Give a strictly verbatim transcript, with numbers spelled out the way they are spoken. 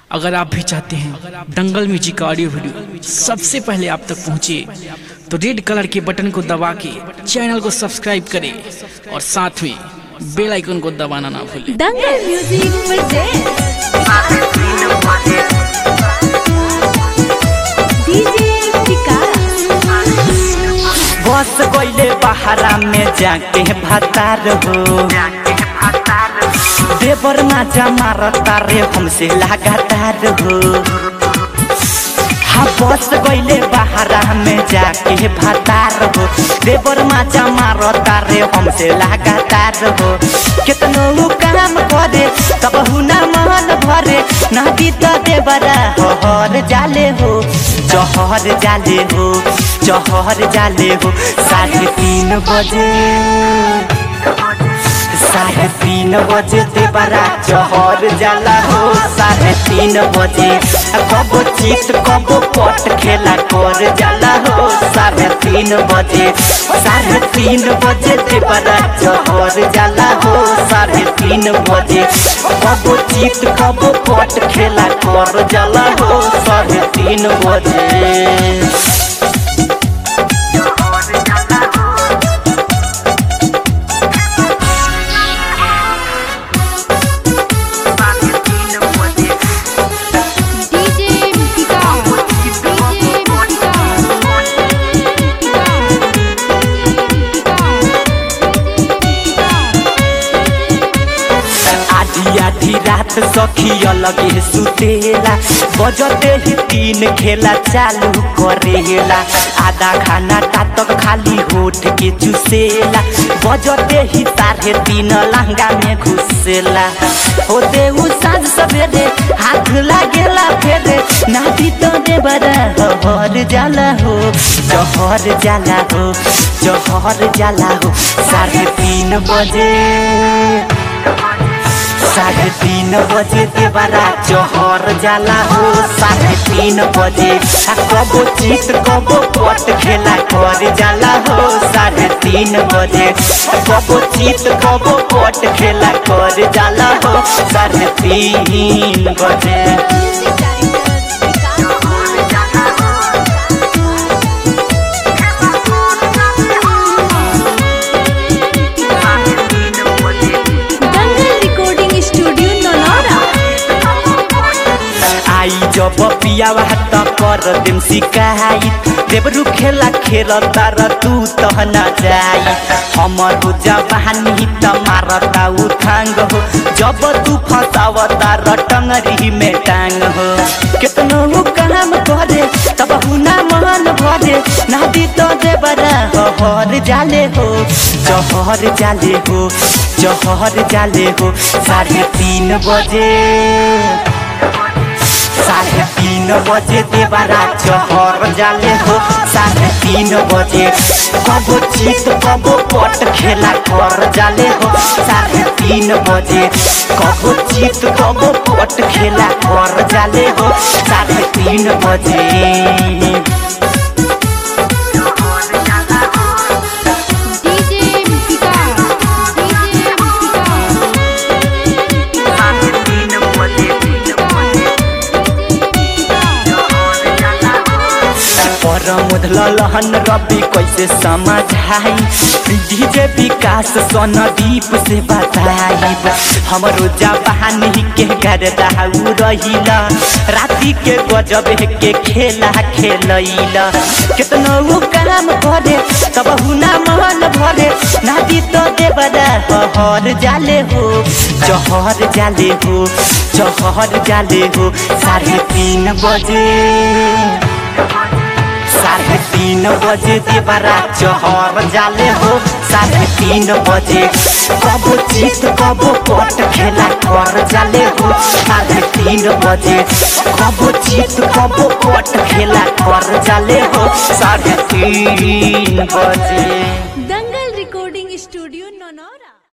अगर आप भी चाहते हैं दंगल म्यूजिक का ऑडियो वीडियो सबसे पहले आप तक पहुंचे तो रेड कलर के बटन को दबा के चैनल को सब्सक्राइब करें और साथ में बेल आइकन को दबाना ना भूलें। दंगल म्यूजिक बस गईले बहरा में जाके भतार हो देवर माजा मारता रे हमसे लगातार हो। हाँ बस गईले बहरा में जाके भतार हो देवर माजा मारता रे हमसे लगातार हो। कितनो काम करे तब हुना मन भरे नदी तो देवरा हर जाले हो जहर जाले हो जहर जाले हो। साढ़े तीन बजे साढ़े तीन बजे देवरा जहर जाला हो। साढ़े तीन बजे कबो चित कबो पट खेला कर जाला हो। साढ़े तीन बजे साढ़े तीन बजे देवरा जहर जाला हो। साढ़े तीन बजे कबो चित कबो पट खेला कर जाला हो। साढ़े तीन बजे आधी रात सखी अलग सुतेला बजते ही तीन खेला चालू करेला। आधा खाना तातक खाली होठ के चुसेला बजते ही साढ़े तीन लहंगा में घुसेला। होते उ साँझ सवेरे हाथ लागेला फेरे नाती तो देवरा हर जाला हो जहर जाला हो जहर जाला हो। साढ़े तीन बजे साढ़े तीन बजे देवरा जहर जाला हो। साढ़े तीन बजे कबो चित कबो पट खेला कर जाला हो। साढ़े तीन बजे कबो चित कबो पट खेला कर जाला हो। साढ़े तीन बजे जब पियावा त कर देम शिकायत देवरू खेला खेल तार तू तह न जाई। हमर जवानी त मारता उठांग हो जब तू फसाव तार टंगरी में टांग हो। कितनो काम करे तब हुना मन भरे नादी तो देवरा हर जाले हो जहर जाले हो जहर जाले हो। साढ़े तीन बजे साढ़े तीन बजे देवरा जहर जाले हो। साढ़े तीन बजे कबो चित कबो पट खेला कर जाले हो। साढ़े तीन बजे कबो चित कबो पट खेला कर जाले हो। साढ़े तीन बजे लहन रवि कैसे समझाई डीजे विकास सोनदीप से बताई। हमरो जवानी के गर्दा रहिला राती के गजब के खेला खेलैला। कितनो काम करे तब हुना मन भरे नादी तो देवरा हर जाले हो जहर जाले हो जहर जाले हो। साढ़े तीन बजे साढ़े तीन बजे देवरा जहर जाले हो। साढ़े तीन बजे कबो चित कबो पट खेला कर जाले हो। साढ़े तीन बजे कबो चित कबो पट खेला कर जाले हो। साढ़े तीन बजे।